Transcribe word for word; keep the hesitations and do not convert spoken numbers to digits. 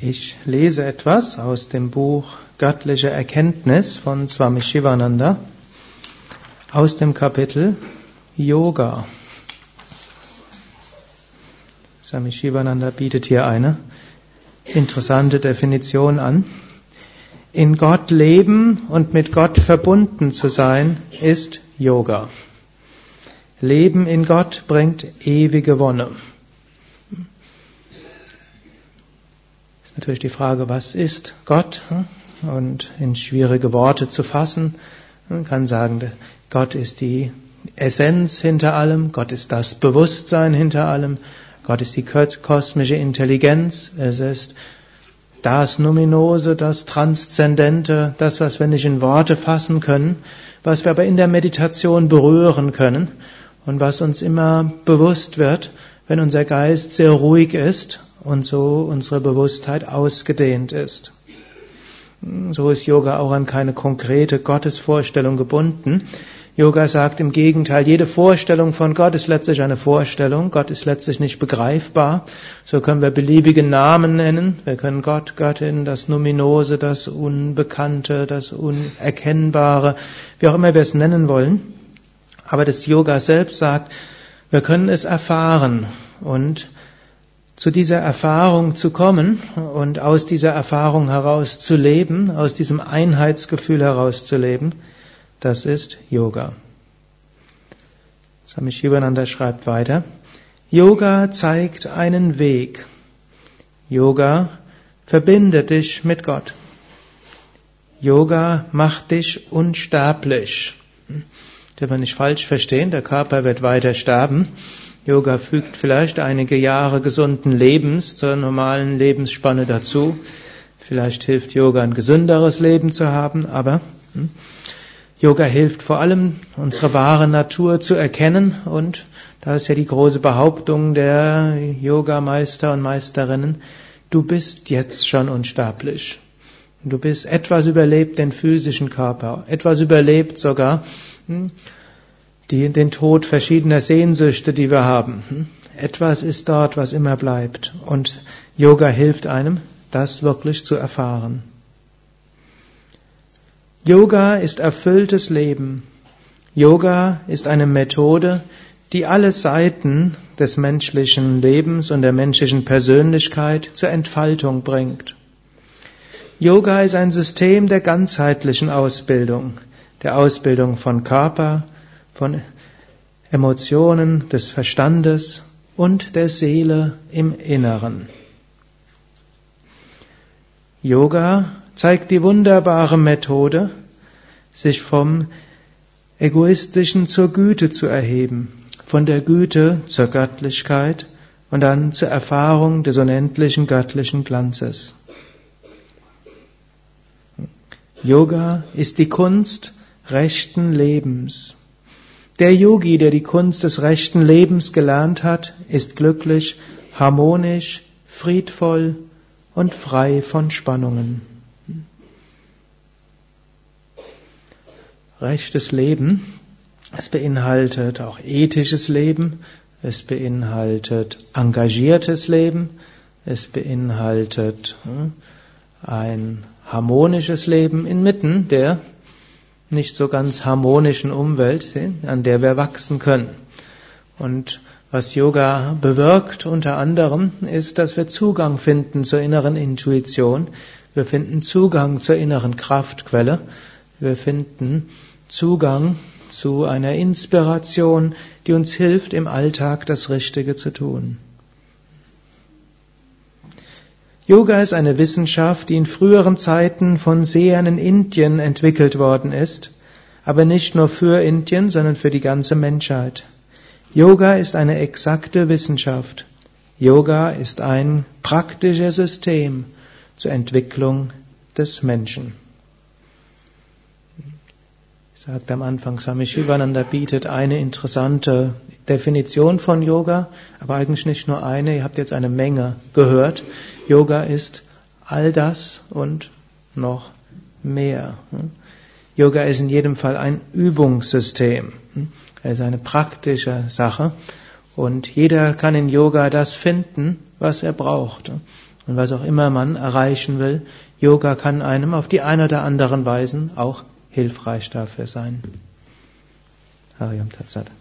Ich lese etwas aus dem Buch Göttliche Erkenntnis von Swami Shivananda aus dem Kapitel Yoga. Swami Shivananda bietet hier eine interessante Definition an. In Gott leben und mit Gott verbunden zu sein, ist Yoga. Leben in Gott bringt ewige Wonne. Ist natürlich die Frage, was ist Gott? Und in schwierige Worte zu fassen, man kann sagen, Gott ist die Essenz hinter allem, Gott ist das Bewusstsein hinter allem, Gott ist die kosmische Intelligenz, es ist das Numinose, das Transzendente, das, was wir nicht in Worte fassen können, was wir aber in der Meditation berühren können und was uns immer bewusst wird, wenn unser Geist sehr ruhig ist und so unsere Bewusstheit ausgedehnt ist. So ist Yoga auch an keine konkrete Gottesvorstellung gebunden. Yoga sagt im Gegenteil, jede Vorstellung von Gott ist letztlich eine Vorstellung. Gott ist letztlich nicht begreifbar. So können wir beliebige Namen nennen. Wir können Gott, Göttin, das Numinose, das Unbekannte, das Unerkennbare, wie auch immer wir es nennen wollen. Aber das Yoga selbst sagt, wir können es erfahren und zu dieser Erfahrung zu kommen und aus dieser Erfahrung heraus zu leben, aus diesem Einheitsgefühl heraus zu leben, das ist Yoga. Swami Shivananda schreibt weiter, Yoga zeigt einen Weg. Yoga verbindet dich mit Gott. Yoga macht dich unsterblich. Dürfen wir nicht falsch verstehen, der Körper wird weiter sterben. Yoga fügt vielleicht einige Jahre gesunden Lebens zur normalen Lebensspanne dazu. Vielleicht hilft Yoga, ein gesünderes Leben zu haben, aber hm, Yoga hilft vor allem, unsere wahre Natur zu erkennen, und da ist ja die große Behauptung der Yogameister und Meisterinnen, du bist jetzt schon unsterblich. Du bist etwas überlebt den physischen Körper, etwas überlebt sogar hm, Die, den Tod verschiedener Sehnsüchte, die wir haben. Etwas ist dort, was immer bleibt. Und Yoga hilft einem, das wirklich zu erfahren. Yoga ist erfülltes Leben. Yoga ist eine Methode, die alle Seiten des menschlichen Lebens und der menschlichen Persönlichkeit zur Entfaltung bringt. Yoga ist ein System der ganzheitlichen Ausbildung, der Ausbildung von Körper, von Emotionen, des Verstandes und der Seele im Inneren. Yoga zeigt die wunderbare Methode, sich vom Egoistischen zur Güte zu erheben, von der Güte zur Göttlichkeit und dann zur Erfahrung des unendlichen göttlichen Glanzes. Yoga ist die Kunst rechten Lebens. Der Yogi, der die Kunst des rechten Lebens gelernt hat, ist glücklich, harmonisch, friedvoll und frei von Spannungen. Rechtes Leben, es beinhaltet auch ethisches Leben, es beinhaltet engagiertes Leben, es beinhaltet ein harmonisches Leben inmitten der nicht so ganz harmonischen Umwelt, an der wir wachsen können. Und was Yoga bewirkt unter anderem, ist, dass wir Zugang finden zur inneren Intuition, wir finden Zugang zur inneren Kraftquelle, wir finden Zugang zu einer Inspiration, die uns hilft, im Alltag das Richtige zu tun. Yoga ist eine Wissenschaft, die in früheren Zeiten von Sehern in Indien entwickelt worden ist, aber nicht nur für Indien, sondern für die ganze Menschheit. Yoga ist eine exakte Wissenschaft. Yoga ist ein praktisches System zur Entwicklung des Menschen. Ich sagte am Anfang, Swami Shivananda bietet eine interessante Definition von Yoga, aber eigentlich nicht nur eine, ihr habt jetzt eine Menge gehört. Yoga ist all das und noch mehr. Yoga ist in jedem Fall ein Übungssystem. Es ist eine praktische Sache und jeder kann in Yoga das finden, was er braucht. Und was auch immer man erreichen will, Yoga kann einem auf die eine oder andere Weise auch hilfreich dafür sein. Harium Tat Sat.